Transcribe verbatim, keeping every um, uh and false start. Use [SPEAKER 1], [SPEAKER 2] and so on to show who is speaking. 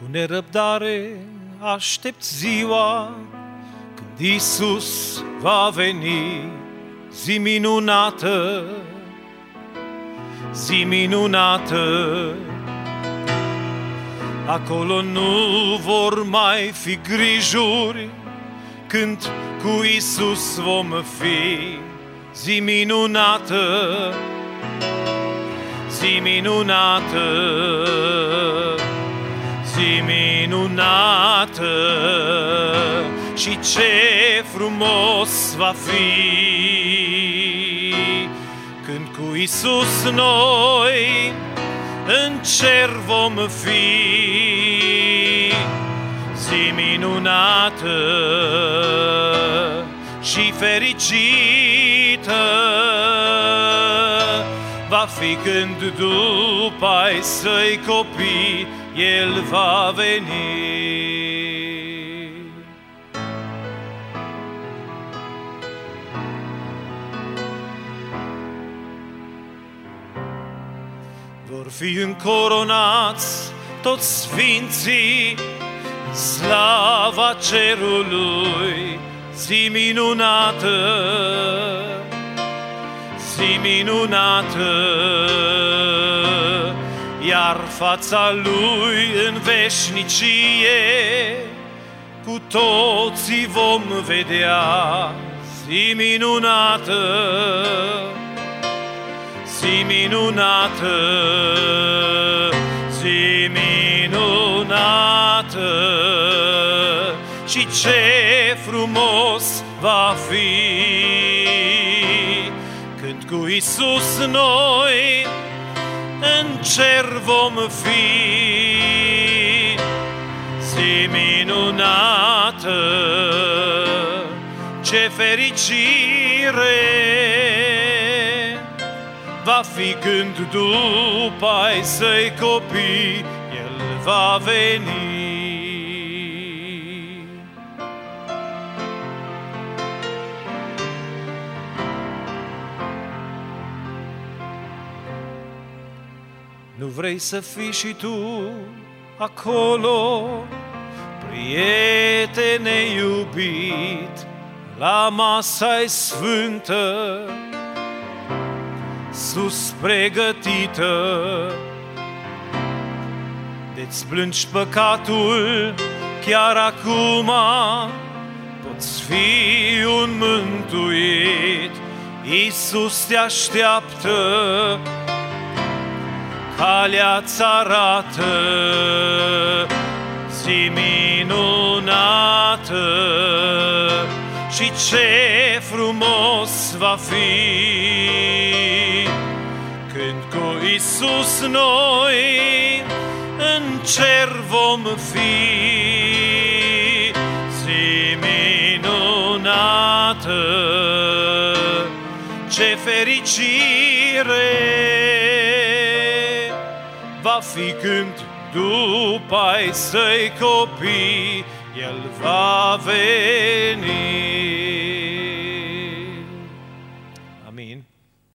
[SPEAKER 1] nerăbdare aștept ziua când Iisus va veni, zi minunată, zi minunată. Acolo nu vor mai fi grijuri, când cu Iisus vom fi, zi minunată, zi minunată, zi minunată. Și ce frumos va fi când cu Iisus noi în cer vom fi, zi minunată și fericită va fi când după ai săi copii El va veni. Vor fi încoronați toți sfinții, slava cerului, zi minunată, zi minunată. Iar fața Lui în veșnicie cu toții vom vedea, zi minunată, zi minunată, zi minunată. Și ce frumos va fi când cu Iisus noi în cer vom fi, zi minunată, ce fericire va fi când după ai săi copii El va veni. Nu vrei să fii și tu acolo, prietene iubit, la masa-i sfântă, sus pregătită, de-ți plângi păcatul chiar acum, poți fi un mântuit. Iisus te așteaptă, calea-ți arată, zi minunată. Și ce frumos va fi când cu Iisus noi în cer vom fi, zi minunată, ce fericire va fi când după ai săi copii El va veni.